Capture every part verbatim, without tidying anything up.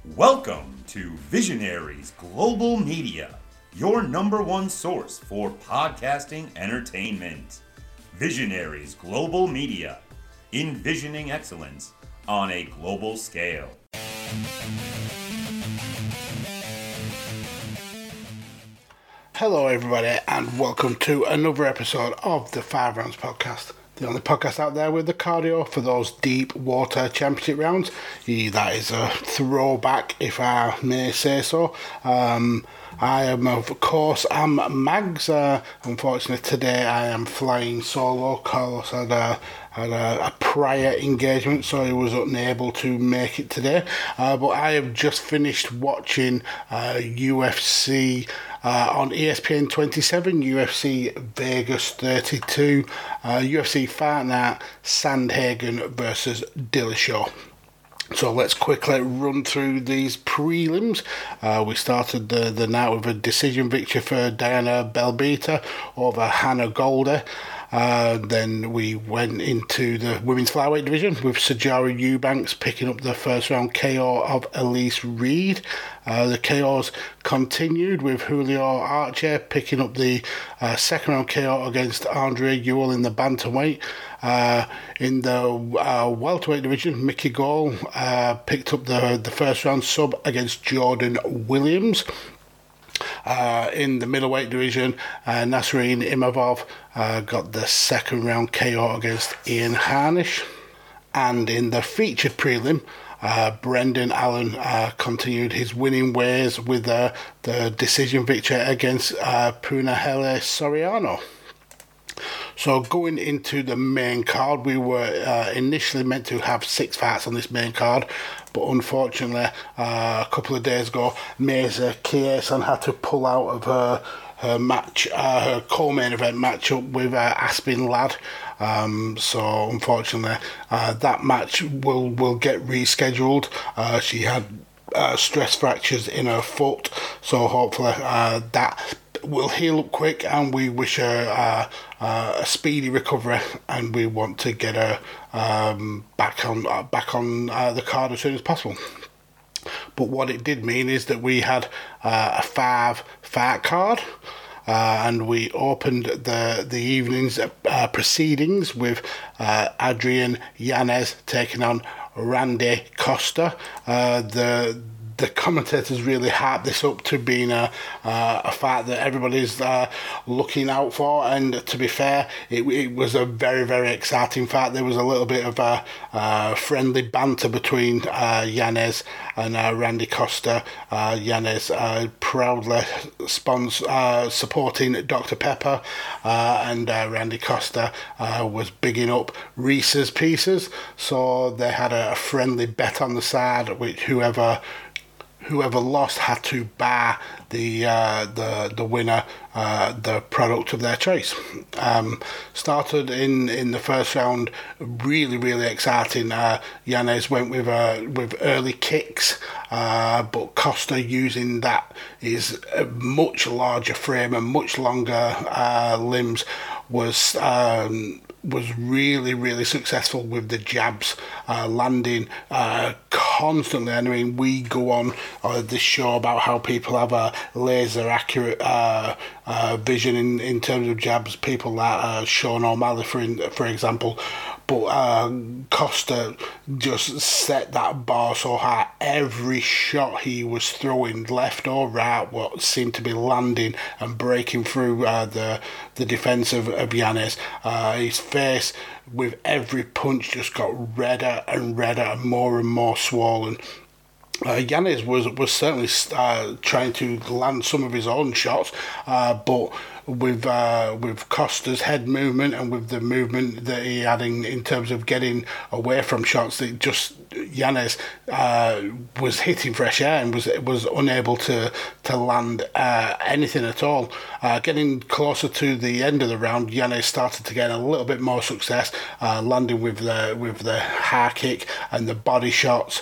Welcome to Visionaries Global Media, your number one source for podcasting entertainment. Visionaries Global Media, envisioning excellence on a global scale. Hello everybody and welcome to another episode of the Five Rounds Podcast. The only podcast out there with the cardio for those deep water championship rounds. Yeah, that is a throwback, if I may say so. Um, I am, of course, I'm Mags. Uh, unfortunately, today I am flying solo. Carlos had a, had a, a prior engagement, so he was unable to make it today. Uh, but I have just finished watching uh, U F C Uh, on E S P N twenty-seven, U F C Vegas thirty-two, uh, U F C Fight Night, Sandhagen versus Dillashaw. So let's quickly run through these prelims. Uh, we started the, the night with a decision victory for Diana Belbita over Hannah Golder. Uh, then we went into the women's flyweight division with Sijara Eubanks picking up the first round K O of Elise Reed. Uh, the K Os continued with Julio Archer picking up the uh, second round K O against Andrea Ewell in the bantamweight. Uh, in the uh, welterweight division, Mickey Gall uh, picked up the, the first round sub against Jordan Williams. Uh, in the middleweight division, uh, Nasreen Imavov uh, got the second round K O against Ian Harnish. And in the featured prelim, uh, Brendan Allen uh, continued his winning ways with uh, the decision victory against uh, Punahele Soriano. So going into the main card, we were uh, initially meant to have six fights on this main card, but unfortunately, uh, a couple of days ago, Mesa Kiesan had to pull out of her her match, uh, her co-main event matchup with uh, Aspen Ladd. Um, so unfortunately, uh, that match will will get rescheduled. Uh, she had uh, stress fractures in her foot, so hopefully uh, that will heal up quick, and we wish her uh, uh, a speedy recovery, and we want to get her um, back on uh, back on uh, the card as soon as possible. But what it did mean is that we had uh, a five fight card, uh, and we opened the the evening's uh, proceedings with uh, Adrian Yanez taking on Randy Costa. Uh, the The commentators really hyped this up to being a uh, a fight that everybody's uh, looking out for, and to be fair, it, it was a very, very exciting fight. There was a little bit of a uh, friendly banter between uh, Yanez and uh, Randy Costa. Uh, Yanez uh, proudly spons- uh, supporting Doctor Pepper, uh, and uh, Randy Costa uh, was bigging up Reese's Pieces. So they had a, a friendly bet on the side, which whoever Whoever lost had to buy the uh, the the winner uh, the product of their choice. Um, started in, in the first round, really really exciting. Uh, Yanez went with uh, with early kicks, uh, but Costa, using that his a much larger frame and much longer uh, limbs, was um, was really, really successful with the jabs, uh, landing uh, constantly. I mean, we go on uh, this show about how people have a laser accurate uh, uh, vision in, in terms of jabs, people like uh, Sean O'Malley, for, in, for example. But uh, Costa just set that bar so high. Every shot he was throwing, left or right, what seemed to be landing and breaking through uh, the the defence of, of Yanez. Uh, his face, with every punch, just got redder and redder and more and more swollen. Uh, Yanez was was certainly uh, trying to land some of his own shots, uh, but with uh, with Costa's head movement and with the movement that he had in, in terms of getting away from shots, that just Yanez uh, was hitting fresh air and was was unable to to land uh, anything at all. Uh, getting closer to the end of the round, Yanez started to get a little bit more success, uh, landing with the with the high kick and the body shots.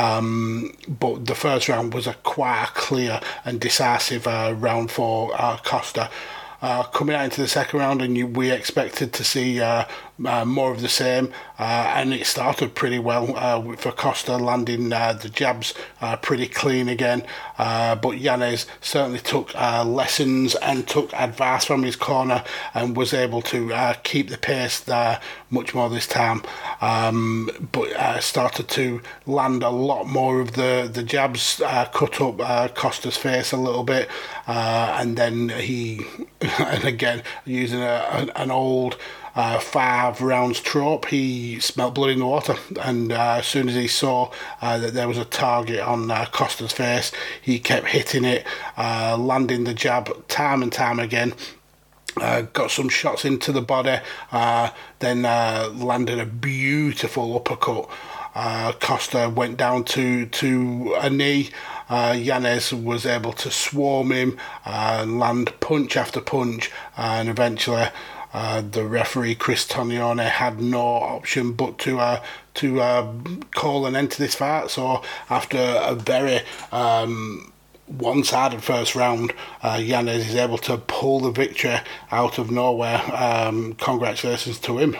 Um, but the first round was a quite a clear and decisive uh, round for uh, Costa. Uh, coming out into the second round, and you, we expected to see uh, uh, more of the same, uh, and it started pretty well uh, with Acosta landing uh, the jabs uh, pretty clean again, uh, but Yanez certainly took uh, lessons and took advice from his corner and was able to uh, keep the pace there much more this time, um, but uh, started to land a lot more of the, the jabs, uh, cut up uh, Costa's face a little bit, uh, and then he, and again, using a, an, an old uh, five rounds trope, he smelt blood in the water, and uh, as soon as he saw uh, that there was a target on uh, Costa's face, he kept hitting it, uh, landing the jab time and time again. Uh, got some shots into the body, uh, then uh, landed a beautiful uppercut. Uh, Costa went down to, to a knee. Uh, Yanez was able to swarm him uh, and land punch after punch, and eventually uh, the referee Chris Tognoni had no option but to uh, to uh, call an end to this fight. So after a very um, one-sided first round, uh, Yanez is able to pull the victory out of nowhere. Um, congratulations to him.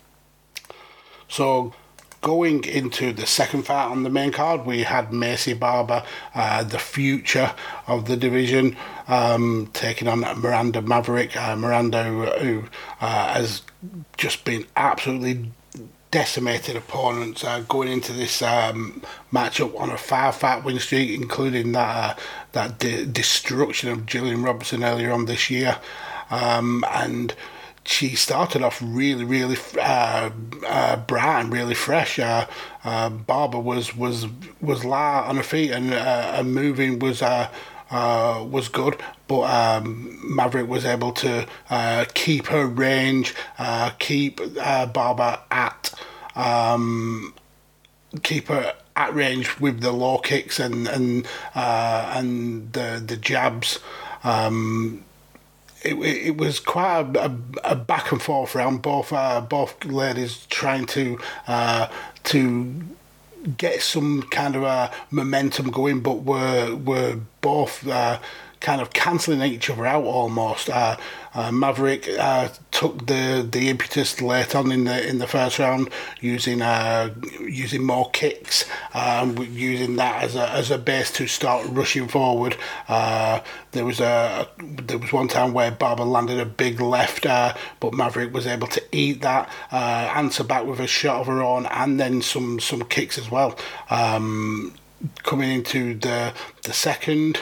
So going into the second fight on the main card, we had Maycee Barber, uh, the future of the division, um, taking on Miranda Maverick. Uh, Miranda, who uh, has just been absolutely decimated opponents uh, going into this um, matchup on a five-fight win streak, including that uh, that de- destruction of Gillian Robertson earlier on this year, um, and she started off really, really uh, uh, bright and really fresh. Uh, uh, Barber was was was light on her feet, and uh, and moving was uh, uh, was good, but um, Maverick was able to uh, keep her range, uh, keep uh, Barber at um, keep her at range with the low kicks and and uh, and the the jabs. Um, It, it was quite a, a, a back and forth round. Both uh, both ladies trying to uh, to get some kind of a momentum going, but were were both uh, kind of cancelling each other out almost. Uh, uh, Maverick uh, took the, the impetus late on in the in the first round, using uh, using more kicks, um, using that as a as a base to start rushing forward. Uh, there was a there was one time where Barber landed a big left, uh, but Maverick was able to eat that, uh, answer back with a shot of her own, and then some some kicks as well. Um, coming into the the second.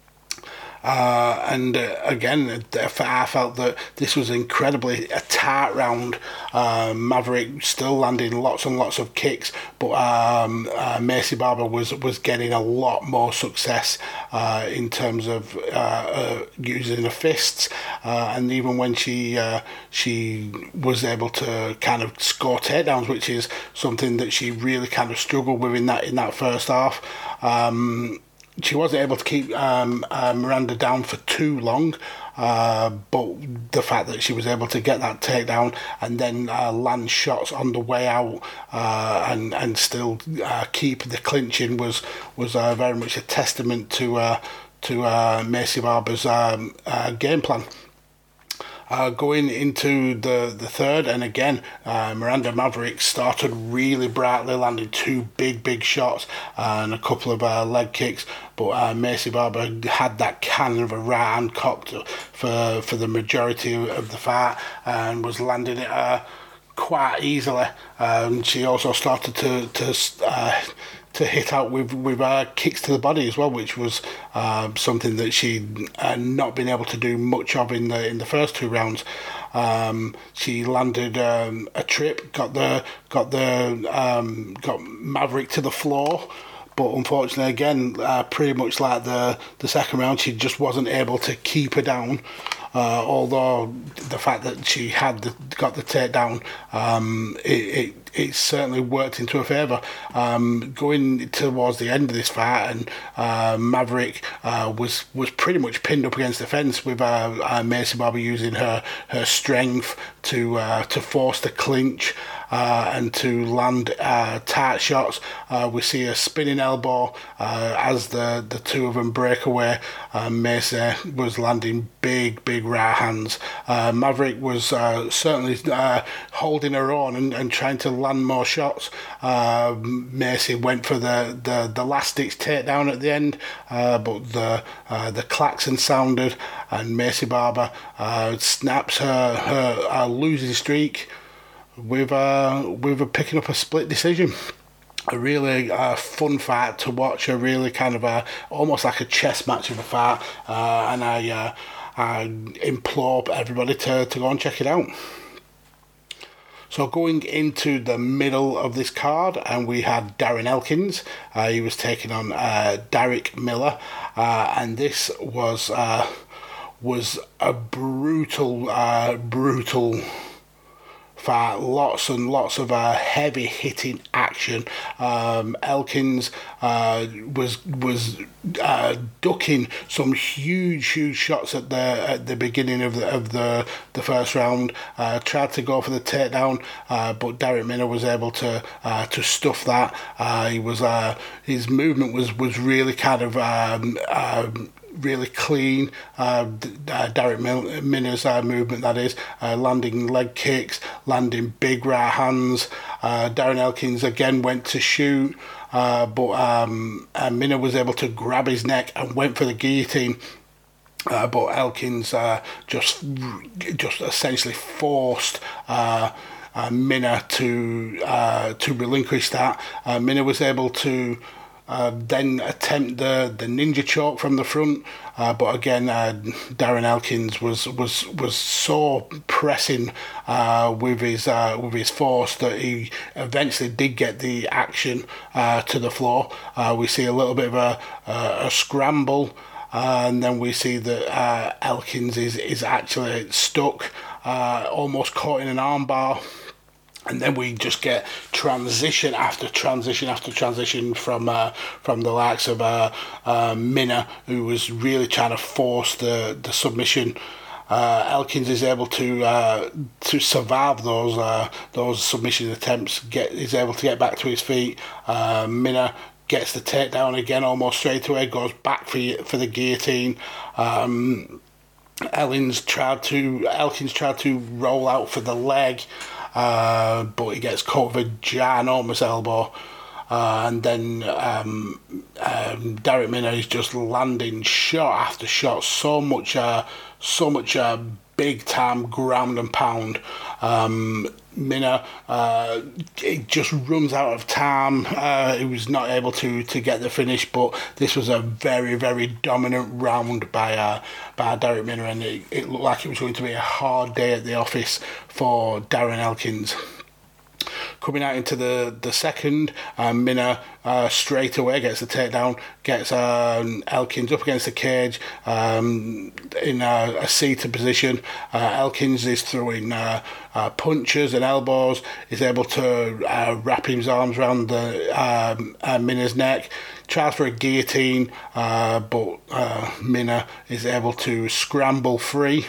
Uh, and uh, again, I felt that this was incredibly a tight round. Uh, Maverick still landing lots and lots of kicks, but um, uh, Maycee Barber was was getting a lot more success uh, in terms of uh, uh, using her fists, uh, and even when she uh, she was able to kind of score takedowns, which is something that she really kind of struggled with in that in that first half. Um, She wasn't able to keep um, uh, Miranda down for too long, uh, but the fact that she was able to get that takedown and then uh, land shots on the way out uh, and and still uh, keep the clinching was was uh, very much a testament to uh, to uh, Maycee Barber's um, uh, game plan. Uh, going into the, the third, and again, uh, Miranda Maverick started really brightly, landing two big, big shots and a couple of uh, leg kicks. But uh, Maycee Barber had that cannon of a right hand cocked for for the majority of the fight and was landing it uh, quite easily. Um, she also started to to uh, to hit out with with uh, kicks to the body as well, which was uh, something that she'd uh, not been able to do much of in the in the first two rounds. Um, she landed um, a trip, got the got the um, got Maverick to the floor. But unfortunately, again, uh, pretty much like the, the second round, she just wasn't able to keep her down. Uh, although the fact that she had the, got the takedown, um, it, it it certainly worked into her favour. Um, going towards the end of this fight, and uh, Maverick uh, was was pretty much pinned up against the fence with uh, uh, Maycee Barber using her her strength to uh, to force the clinch. uh, and to land uh, tight shots. Uh, we see a spinning elbow uh, as the, the two of them break away. Uh, Macy was landing big, big right hands. Uh, Maverick was uh, certainly uh, holding her own and, and trying to land more shots. Uh, Macy went for the, the, the last ditch takedown at the end, uh, but the uh, the klaxon sounded, and Macy Barber uh, snaps her, her, her losing streak with uh, with a picking up a split decision. A really uh, fun fight to watch. A really kind of a almost like a chess match of a fight, uh, and I uh, I implore everybody to to go and check it out. So going into the middle of this card, and we had Darren Elkins. Uh, he was taking on uh, Derek Miller, uh, and this was uh, was a brutal, uh, brutal fight. Lots and lots of uh, heavy hitting action. Um, Elkins uh, was was uh, ducking some huge, huge shots at the at the beginning of the of the the first round. Uh, tried to go for the takedown, uh, but Derek Miller was able to uh, to stuff that. Uh, he was uh, his movement was was really kind of. Um, um, really clean. uh, uh, Derek Miller's uh, movement, that is, uh, landing leg kicks, landing big right hands. uh, Darren Elkins again went to shoot, uh, but um, uh, Minner was able to grab his neck and went for the guillotine. Uh, but Elkins uh, just just essentially forced uh, uh, Minner to uh, to relinquish that. uh, Minner was able to Uh, then attempt the, the ninja choke from the front, uh, but again, uh, Darren Elkins was was was so pressing uh, with his uh, with his force that he eventually did get the action uh, to the floor. Uh, we see a little bit of a a, a scramble, uh, and then we see that uh, Elkins is is actually stuck, uh, almost caught in an armbar. And then we just get transition after transition after transition from uh, from the likes of uh, uh, Minner, who was really trying to force the the submission. Uh, Elkins is able to uh, to survive those uh, those submission attempts. Get is able to get back to his feet. Uh, Minner gets the takedown again almost straight away. Goes back for for the guillotine. Um, Elkins tried to Elkins tried to roll out for the leg. Uh, but he gets caught with a ginormous elbow, uh, and then um, um, Derek Minner is just landing shot after shot. So much, uh, so much uh, big time ground and pound. Um, Minner, uh, it just runs out of time. Uh, he was not able to, to get the finish, but this was a very, very dominant round by uh, by Derek Minner, and it, it looked like it was going to be a hard day at the office for Darren Elkins. Coming out into the, the second, uh, Minner uh, straight away gets the takedown, gets um, Elkins up against the cage um, in a, a seated position. Uh, Elkins is throwing uh, uh, punches and elbows, is able to uh, wrap his arms around the um, uh, Minner's neck, tries for a guillotine, uh, but uh, Minner is able to scramble free.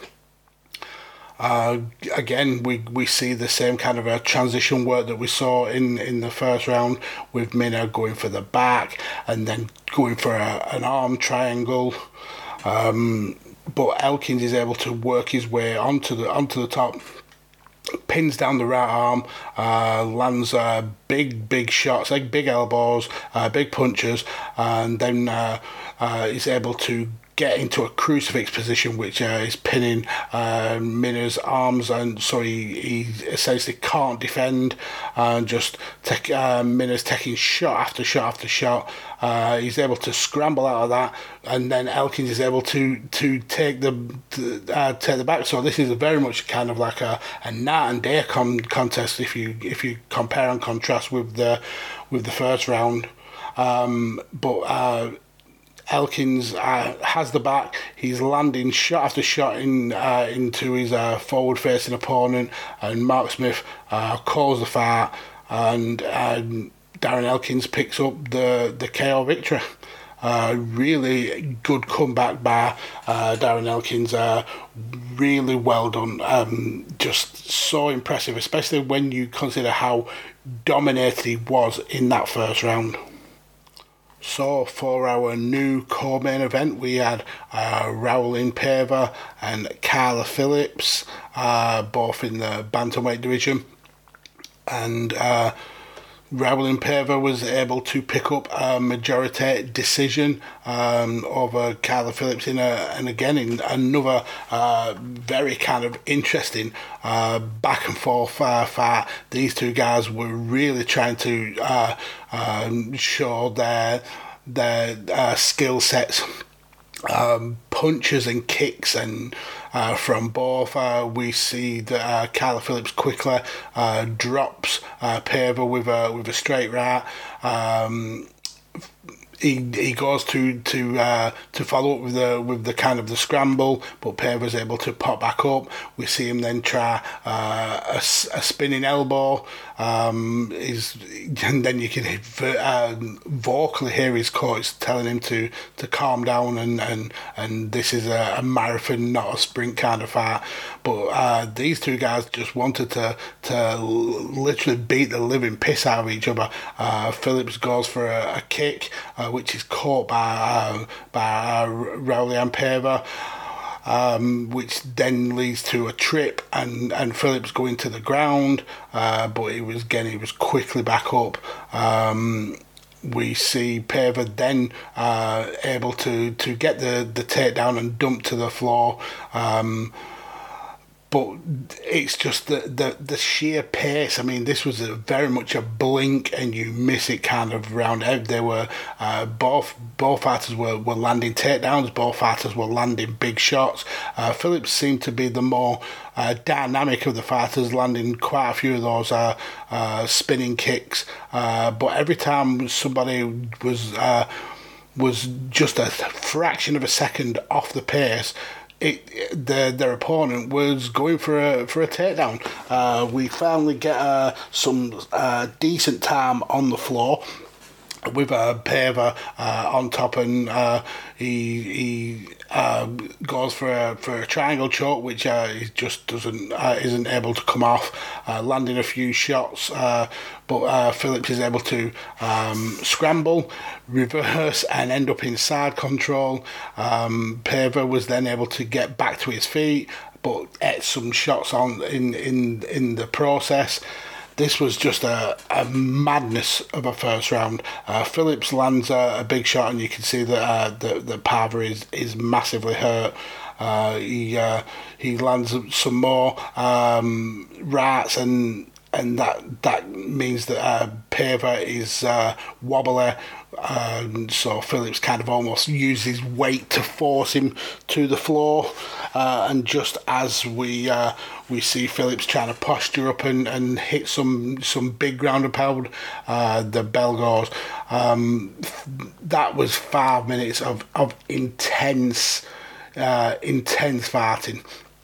Uh, again, we, we see the same kind of a transition work that we saw in, in the first round, with Minner going for the back and then going for a, an arm triangle. Um, but Elkins is able to work his way onto the onto the top, pins down the right arm, uh, lands uh, big, big shots, like big elbows, uh, big punches, and then uh, uh, is able to get into a crucifix position, which uh, is pinning uh, Minner's arms, and so he, he essentially can't defend, and just take, uh, Minner's taking shot after shot after shot. Uh, he's able to scramble out of that, and then Elkins is able to to take the uh, take the back. So this is very much kind of like a, a night and day con- contest if you if you compare and contrast with the with the first round. Um, but uh, Elkins uh, has the back. He's landing shot after shot in uh, into his uh, forward-facing opponent, and Mark Smith uh, calls the fight, and um, Darren Elkins picks up the, the K O victory. Uh, really good comeback by uh, Darren Elkins. Uh, really well done. Um, just so impressive, especially when you consider how dominated he was in that first round. So for our new co-main event, we had uh, Raul Impeva and Carla Phillips, uh, both in the bantamweight division. And uh, Raul Impeva was able to pick up a majority decision um, over Carla Phillips in a, and again in another uh, very kind of interesting uh, back and forth uh, fight. These two guys were really trying to uh, um, show their their uh, skill sets. Um, punches and kicks and uh, from both uh, we see that uh, Carla Phillips quickly uh, drops uh, Paiva with a with a straight right. Um, he he goes to to uh, to follow up with the with the kind of the scramble, but Paiva's able to pop back up. We see him then try uh, a, a spinning elbow. Um, is and then you can uh, vocally hear his coach telling him to, to calm down and, and, and this is a, a marathon, not a sprint kind of fight. But uh, these two guys just wanted to to literally beat the living piss out of each other. Uh, Phillips goes for a, a kick, uh, which is caught by uh, by uh, Raul Impeva. Um, which then leads to a trip and, and Phillips going to the ground, uh, but he was again he was quickly back up. Um, we see Paiva then uh, able to, to get the, the takedown and dump to the floor. Um, But it's just the, the, the sheer pace. I mean, this was a very much a blink and you miss it kind of round out. They were uh, both both fighters were, were landing takedowns. Both fighters were landing big shots. Uh, Phillips seemed to be the more uh, dynamic of the fighters, landing quite a few of those uh, uh, spinning kicks. Uh, but every time somebody was uh, was just a fraction of a second off the pace, It, the, their opponent was going for a for a takedown. Uh, we finally get uh, some uh, decent time on the floor with uh, Paiva uh, on top, and uh, he he uh, goes for a for a triangle choke, which uh, he just doesn't uh, isn't able to come off, uh, landing a few shots. Uh, but uh, Phillips is able to um, scramble, reverse, and end up in side control. Um, Paiva was then able to get back to his feet, but ate some shots on in in in the process. This was just a, a madness of a first round. Uh, Phillips lands a, a big shot, and you can see that uh, that, that Paiva is, is massively hurt. Uh, he uh, he lands some more um, rights, and and that that means that uh, Paiva is uh, wobbly. Um, so Phillips kind of almost uses weight to force him to the floor, uh, and just as we uh, we see Phillips trying to posture up and, and hit some some big ground and pound, uh, the bell goes. Um, that was five minutes of of intense uh, intense fighting.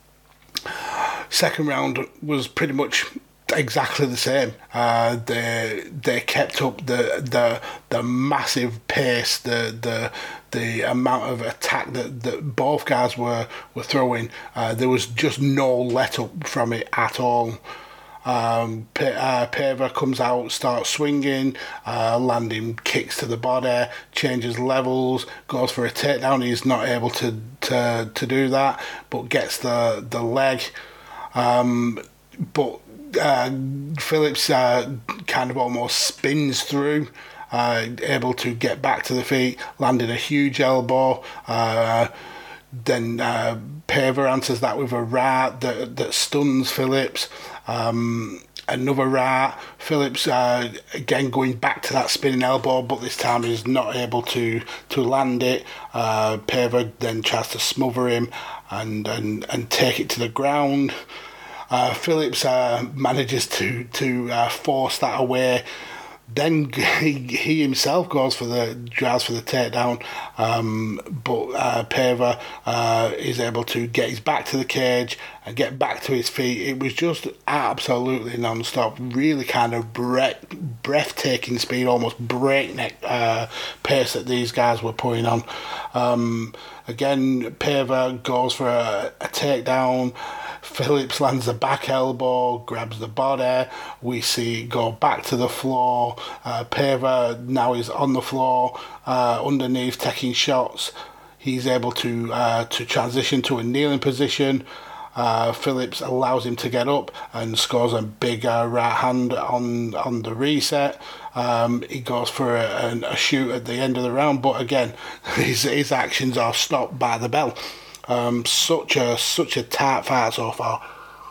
Second round was pretty much exactly the same. Uh, they they kept up the the the massive pace, the the the amount of attack that, that both guys were were throwing. Uh, there was just no let up from it at all. Um, P- uh, Paiva comes out, starts swinging, uh, landing kicks to the body, changes levels, goes for a takedown. He's not able to to, to do that, but gets the the leg. Um, but Uh, Phillips uh, kind of almost spins through, uh, able to get back to the feet, landing a huge elbow. Uh, then uh, Paiva answers that with a right that, that stuns Phillips. Um, another right. Phillips uh, again going back to that spinning elbow, but this time he's not able to to land it. Uh, Paiva then tries to smother him and and, and take it to the ground. Uh, Phillips uh, manages to to uh, force that away. Then he, he himself goes for the drives for the takedown, um, but uh, Paiva uh, is able to get his back to the cage and get back to his feet. It was just absolutely non-stop, really kind of breath, breathtaking speed, almost breakneck uh, pace that these guys were putting on. Um, again, Paiva goes for a, a takedown. Phillips lands the back elbow, grabs the body. We see it go back to the floor. Uh, Paiva now is on the floor, uh, underneath, taking shots. He's able to uh, to transition to a kneeling position. Uh, Phillips allows him to get up and scores a big uh, right hand on on the reset. Um, he goes for a, a shoot at the end of the round, but again, his his actions are stopped by the bell. Um, such a such a tight fight so far.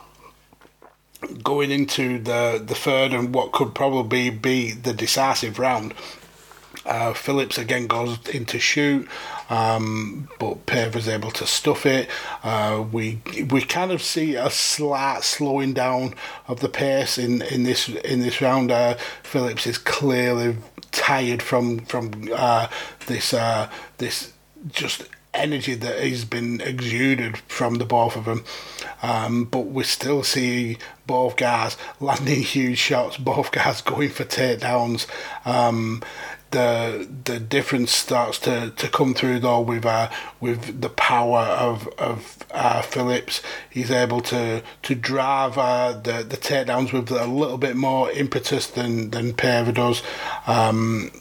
Going into the the third and what could probably be the decisive round, uh, Phillips again goes into shoot, um, but Paiva's able to stuff it. Uh, we we kind of see a slight slowing down of the pace in, in this in this round. Uh, Phillips is clearly tired from from uh, this uh, this just. energy that has been exuded from the both of them, um, but we still see both guys landing huge shots, both guys going for takedowns. Um, the the difference starts to, to come through though with uh, with the power of of uh, Phillips. He's able to to drive uh, the the takedowns with a little bit more impetus than than Paiva does. Um,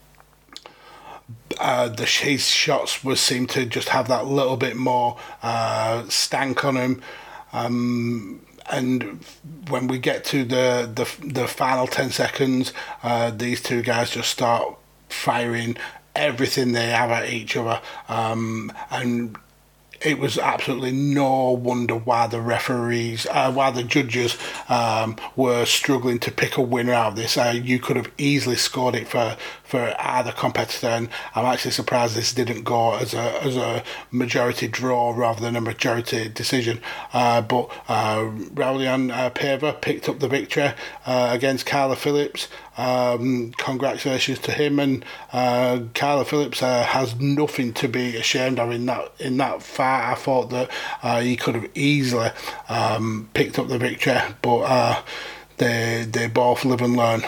Uh, the his shots would seem to just have that little bit more uh, stank on him, um, and when we get to the the, the final ten seconds, uh, these two guys just start firing everything they have at each other, um, and it was absolutely no wonder why the referees, uh, why the judges um, were struggling to pick a winner out of this. Uh, you could have easily scored it for, for either competitor, and I'm actually surprised this didn't go as a as a majority draw rather than a majority decision. Uh, but uh, Raulian uh, Paiva picked up the victory uh, against Kyler Phillips. Um, congratulations to him, and uh, Kyler Phillips uh, has nothing to be ashamed of in that in that fight. I thought that uh, he could have easily um, picked up the victory, but uh, they they both live and learn.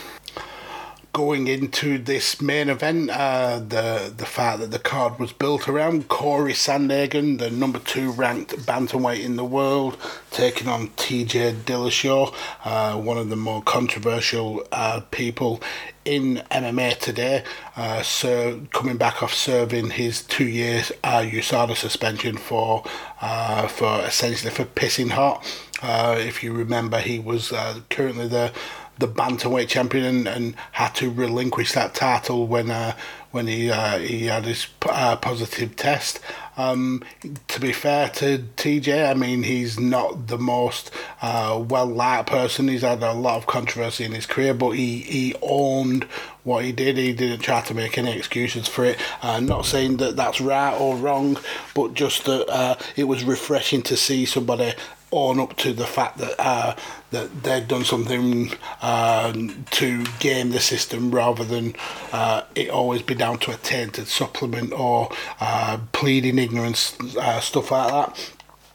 Going into this main event, uh, the the fact that the card was built around Corey Sandhagen, the number two ranked bantamweight in the world, taking on T J Dillashaw, uh, one of the more controversial uh, people in M M A today, uh, so coming back off serving his two years uh, U S A D A suspension for uh, for essentially for pissing hot. Uh, if you remember, he was uh, currently the the bantamweight champion and, and had to relinquish that title when uh, when he uh, he had his uh, positive test. Um, to be fair to T J, I mean, he's not the most uh, well-liked person. He's had a lot of controversy in his career, but he, he owned what he did. He didn't try to make any excuses for it. Uh, not saying that that's right or wrong, but just that uh, it was refreshing to see somebody own up to the fact that uh, that they'd done something uh, to game the system rather than uh, it always be down to a tainted supplement or uh, pleading ignorance, uh, stuff like that.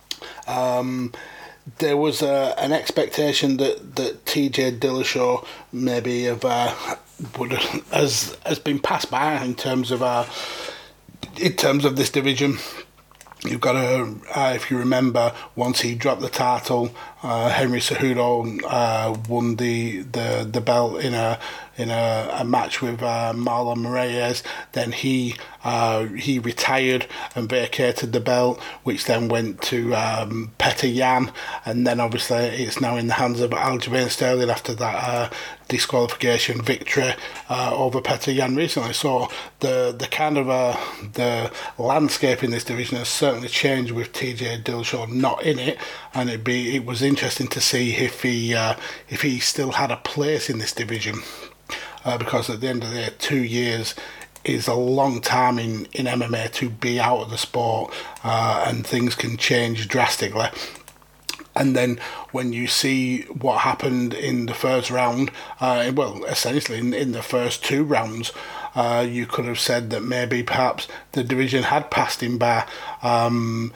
Um, there was uh, an expectation that, that T J Dillashaw maybe have uh, would has has been passed by in terms of uh, in terms of this division. You've got to, uh, if you remember, once he dropped the title, uh, Henry Cejudo uh, won the, the, the belt in a in a, a match with uh, Marlon Moraes. Then he uh, he retired and vacated the belt, which then went to um, Petr Yan, and then obviously it's now in the hands of Aljamain Sterling after that uh, disqualification victory uh, over Petr Yan recently. So the the kind of uh, the landscape in this division has certainly changed with T J Dillashaw not in it, and it'd be it was interesting to see if he uh, if he still had a place in this division. Uh, because at the end of the day, two years is a long time in, in M M A to be out of the sport, uh, and things can change drastically. And then when you see what happened in the first round, uh, well, essentially in, in the first two rounds, uh, you could have said that maybe perhaps the division had passed him by. Um,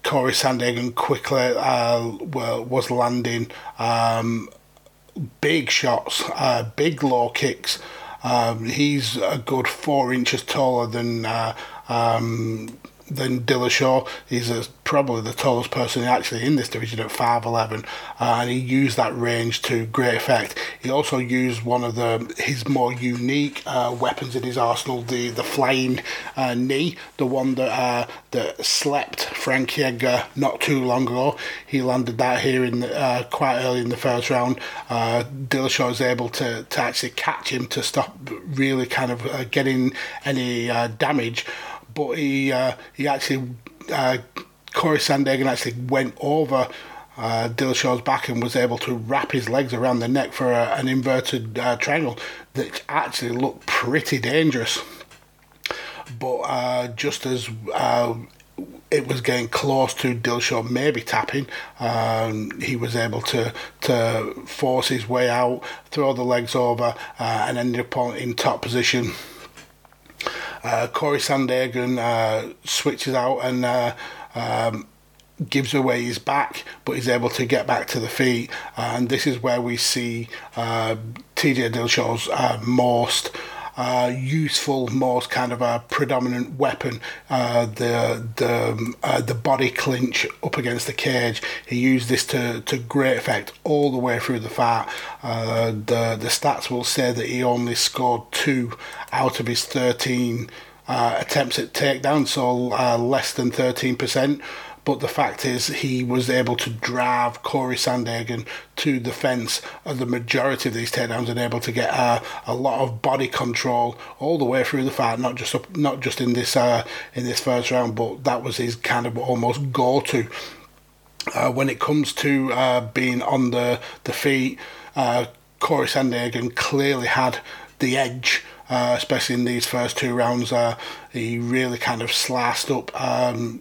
Corey Sandhagen quickly uh, was landing um, big shots, uh, big low kicks. Um, he's a good four inches taller than uh, um, than Dillashaw. He's a, probably the tallest person actually in this division at five eleven, uh, and he used that range to great effect. He also used one of the his more unique uh, weapons in his arsenal, the the flying uh, knee, the one that uh, that slept Frankie Edgar not too long ago. He landed that here in the, uh, quite early in the first round. Uh, Dillashaw was able to, to actually catch him to stop really kind of uh, getting any uh, damage. But he uh, he actually, uh, Corey Sandhagen actually went over uh, Dillashaw's back and was able to wrap his legs around the neck for a, an inverted uh, triangle that actually looked pretty dangerous. But uh, just as uh, it was getting close to Dillashaw maybe tapping, um, he was able to to force his way out, throw the legs over, uh, and ended up in top position. Uh, Corey Sandhagen uh, switches out and uh, um, gives away his back, but he's able to get back to the feet. Uh, and this is where we see uh, T J Dillashaw's uh, most uh, useful, most kind of a predominant weapon, uh, the the uh, the body clinch up against the cage. He used this to, to great effect all the way through the fight. Uh, the the stats will say that he only scored two out of his thirteen uh, attempts at takedown, so uh, less than thirteen percent. But the fact is, he was able to drive Corey Sandhagen to the fence of the majority of these takedowns, and able to get uh, a lot of body control all the way through the fight. Not just up, not just in this uh, in this first round, but that was his kind of almost go-to. Uh, when it comes to uh, being on the the feet, uh, Corey Sandhagen clearly had the edge. Uh, especially in these first two rounds, uh, he really kind of sliced up um,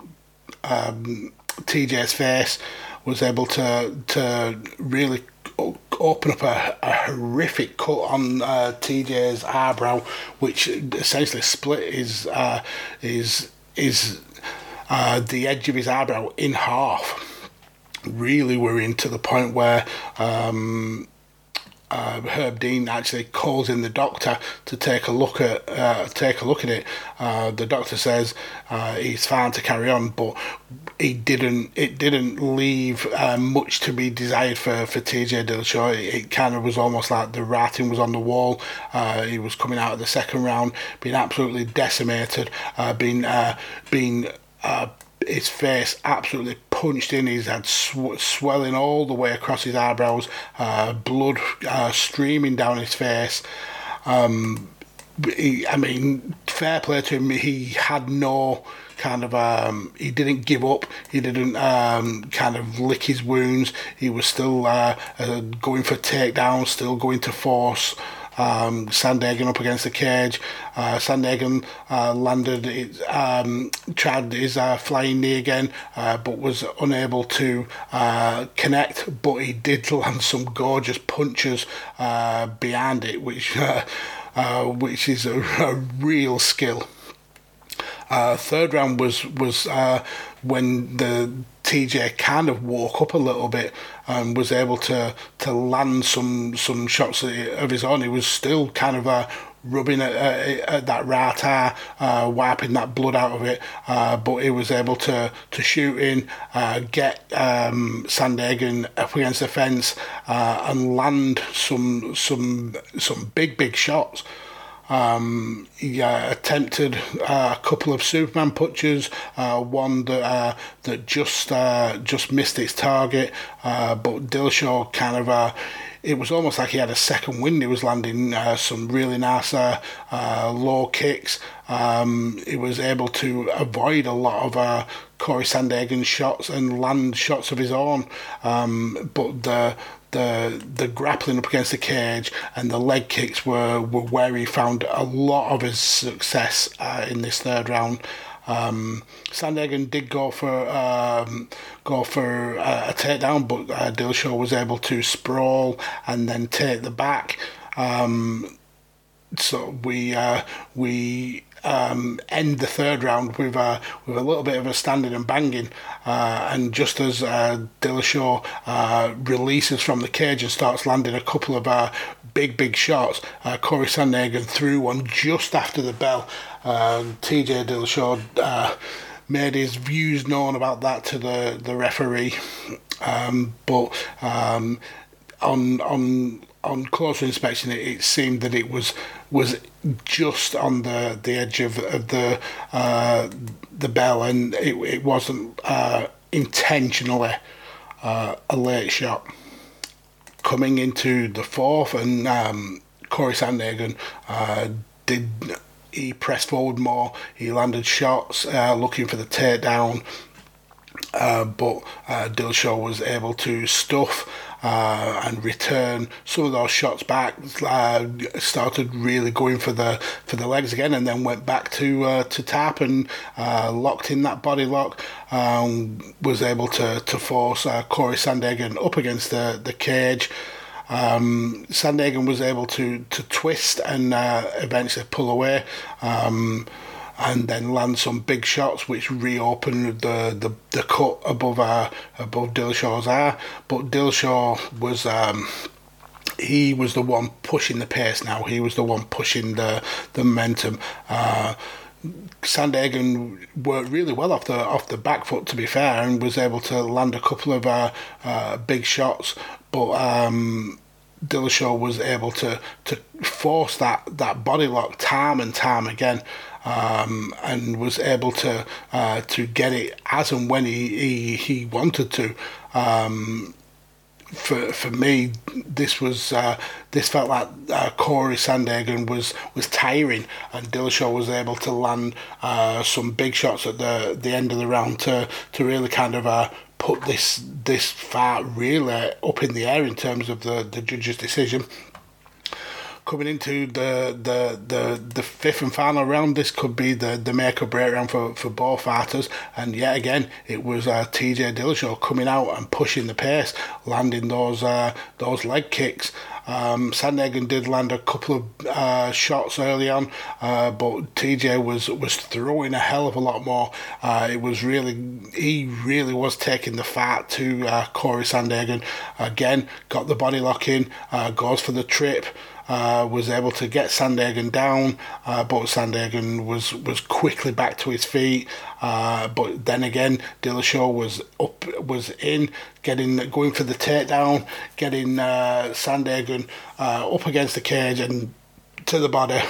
um, T J's face, was able to to really open up a, a horrific cut on uh, T J's eyebrow, which essentially split his uh, his his uh, the edge of his eyebrow in half. Really worrying, to the point where Um, Uh, Herb Dean actually calls in the doctor to take a look at uh, take a look at it. Uh, the doctor says uh, he's fine to carry on, but he didn't. It didn't leave uh, much to be desired for, for T J Dillashaw. It, it kind of was almost like the writing was on the wall. Uh, he was coming out of the second round being absolutely decimated, uh, being uh, being. Uh, his face absolutely punched in. He's had sw- swelling all the way across his eyebrows, uh, blood uh, streaming down his face. Um, he, I mean, fair play to him. He had no kind of, um, he didn't give up. He didn't um, kind of lick his wounds. He was still uh, uh, going for takedowns, still going to force Um, Sandhagen up against the cage. Uh, Sandhagen uh, landed, it, um, tried his uh, flying knee again, uh, but was unable to uh, connect. But he did land some gorgeous punches uh, behind it, which uh, uh, which is a, a real skill. Uh, third round was was uh, when the T J kind of woke up a little bit and was able to to land some some shots of his own. He was still kind of uh, rubbing at, at, at that right eye, uh, wiping that blood out of it, uh, but he was able to to shoot in, uh, get um, Sandhagen up against the fence, uh, and land some some some big big shots. Um, he uh, attempted uh, a couple of Superman punches, uh, one that uh, that just uh, just missed its target, uh, but Dillashaw kind of uh, it was almost like he had a second wind. He was landing uh, some really nice uh, uh, low kicks. Um, he was able to avoid a lot of uh, Corey Sandhagen's shots and land shots of his own, um, but the The the grappling up against the cage and the leg kicks were, were where he found a lot of his success uh, in this third round. Um, Sandhagen did go for um, go for uh, a takedown, but uh, Dillashaw was able to sprawl and then take the back. Um, so we uh, we um, end the third round with a with a little bit of a standing and banging, uh, and just as uh, Dillashaw uh, releases from the cage and starts landing a couple of uh, big big shots, uh, Corey Sandhagen threw one just after the bell. Uh, T J Dillashaw uh, made his views known about that to the the referee, um, but um, on on. On closer inspection, it, it seemed that it was was just on the, the edge of, of the uh, the bell, and it, it wasn't uh, intentionally uh, a late shot. Coming into the fourth, and um, Corey Sandhagen uh, did he pressed forward more. He landed shots uh, looking for the takedown, uh, but uh, Dillashaw was able to stuff Uh, and return some of those shots back. Uh, started really going for the for the legs again, and then went back to uh, to tap and uh, locked in that body lock. Um, was able to to force uh, Corey Sandhagen up against the the cage. Um, Sandhagen was able to to twist and uh, eventually pull away. Um, and then land some big shots which reopened the, the, the cut above uh, above Dillashaw's eye. But Dillashaw was um, he was the one pushing the pace now. He was the one pushing the, the momentum. Uh, Sandhagen worked really well off the off the back foot, to be fair, and was able to land a couple of uh, uh, big shots. But um, Dillashaw was able to to force that, that body lock time and time again. Um, and was able to uh, to get it as and when he he, he wanted to. Um, for for me, this was uh, this felt like uh, Corey Sandhagen was was tiring, and Dillashaw was able to land uh, some big shots at the the end of the round to to really kind of uh, put this this fight really up in the air in terms of the the judge's decision. Coming into the, the the the fifth and final round, this could be the, the make or break round for, for both fighters, and yet again it was uh, T J Dillashaw coming out and pushing the pace, landing those uh, those leg kicks. Um, Sandhagen did land a couple of uh, shots early on, uh, but T J was was throwing a hell of a lot more. Uh, it was really he really was taking the fight to uh, Corey Sandhagen. Again, got the body lock in, uh, goes for the trip. Uh, was able to get Sandhagen down, uh, but Sandhagen was, was quickly back to his feet. Uh, but then again, Dillashaw was up, was in, getting going for the takedown, getting uh, Sandhagen uh, up against the cage and to the body.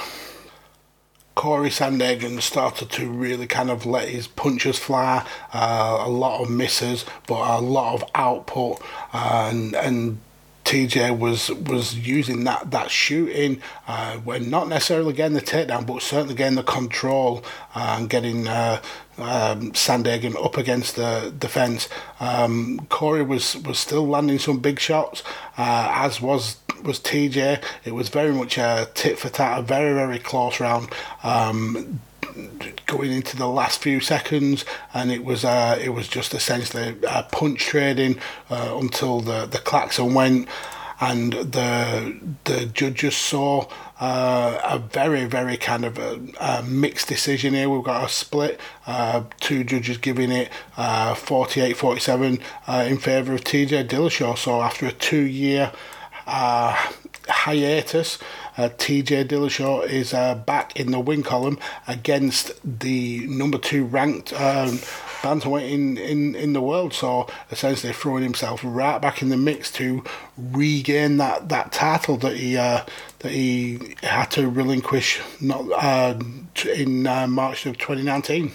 Corey Sandhagen started to really kind of let his punches fly. Uh, a lot of misses, but a lot of output, uh, and and. T J was was using that that shooting uh, when not necessarily getting the takedown, but certainly getting the control uh, and getting uh, um, Sandhagen up against the, the fence. Um, Corey was, was still landing some big shots, uh, as was was T J. It was very much a tit for tat, a very very close round. Um, going into the last few seconds, and it was uh, it was just essentially uh, punch trading uh, until the, the klaxon went, and the the judges saw uh, a very very kind of a, a mixed decision here. We've got a split, uh, two judges giving it uh, forty-eight forty-seven uh, in favour of T J Dillashaw. So after a two year uh, hiatus, Uh, T J Dillashaw is uh, back in the win column against the number two ranked um, bantamweight in, in, in the world. So essentially throwing himself right back in the mix to regain that, that title that he uh, that he had to relinquish not uh, in uh, March of twenty nineteen.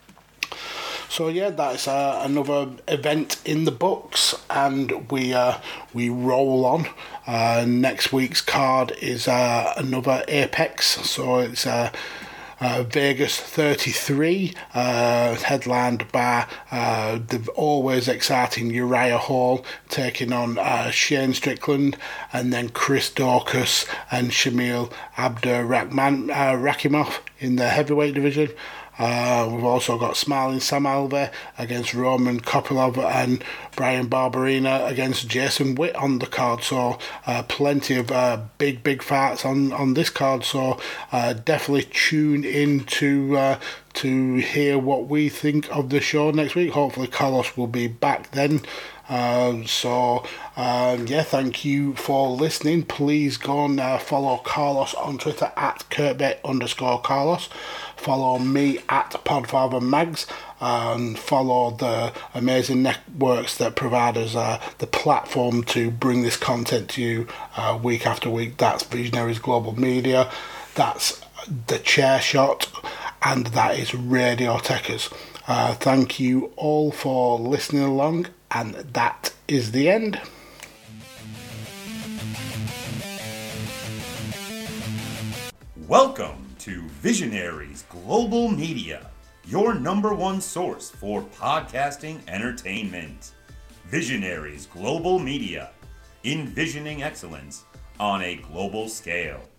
So yeah, that's uh, another event in the books, and we uh, we roll on. Uh, next week's card is uh, another Apex, so it's uh, uh, Vegas thirty-three, uh, headlined by uh, the always exciting Uriah Hall taking on uh, Shane Strickland, and then Chris Daukaus and Shamil Abdurrahman uh, Rakimov in the heavyweight division. Uh, we've also got Smiling Sam Alvey against Roman Kopylov and Brian Barberina against Jason Witt on the card. So uh, plenty of uh, big, big fights on, on this card. So uh, definitely tune in to, uh, to hear what we think of the show next week. Hopefully Carlos will be back then. Um, so, um, yeah, thank you for listening. Please go and uh, follow Carlos on Twitter at Kurtbait underscore Carlos. Follow me at PodfatherMags. And follow the amazing networks that provide us uh, the platform to bring this content to you uh, week after week. That's Visionaries Global Media, that's The Chair Shot, and that is Radiotechers. Uh, thank you all for listening along, and that is the end. Welcome to Visionaries Global Media, your number one source for podcasting entertainment. Visionaries Global Media, envisioning excellence on a global scale.